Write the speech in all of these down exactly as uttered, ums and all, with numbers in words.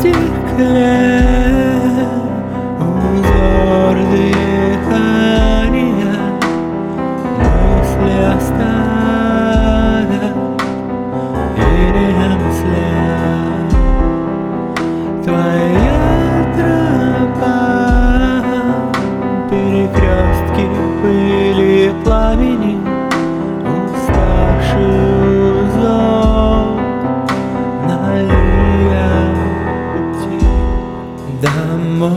стекле узор дыхания, мысли оставят переосмыслят. Твоя тропа, перекрестки пыли и пламени, уставший узор на линиях пути домой.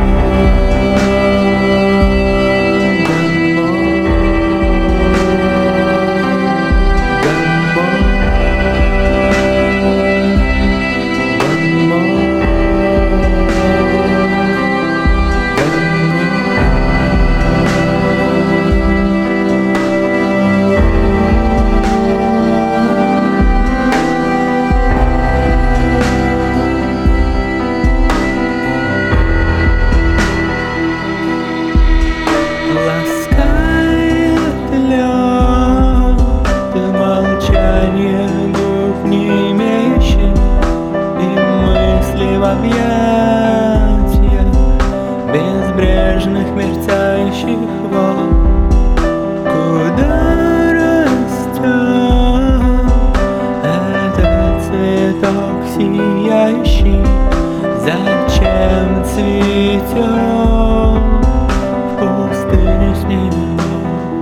В объятиях безбрежных мерцающих вод, куда растет этот цветок сияющий, зачем цветет в пустыне снега?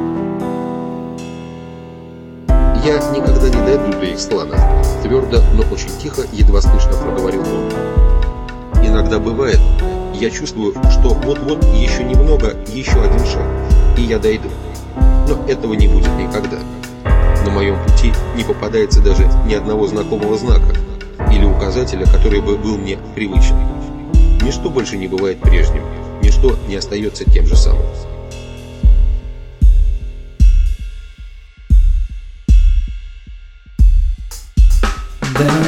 Я никогда не дойду до их слана, твердо, но очень тихо, едва слышно проговорил он. Иногда бывает, я чувствую, что вот-вот еще немного, еще один шаг, и я дойду. Но этого не будет никогда. На моем пути не попадается даже ни одного знакомого знака или указателя, который бы был мне привычным. Ничто больше не бывает прежним, ничто не остается тем же самым. Да.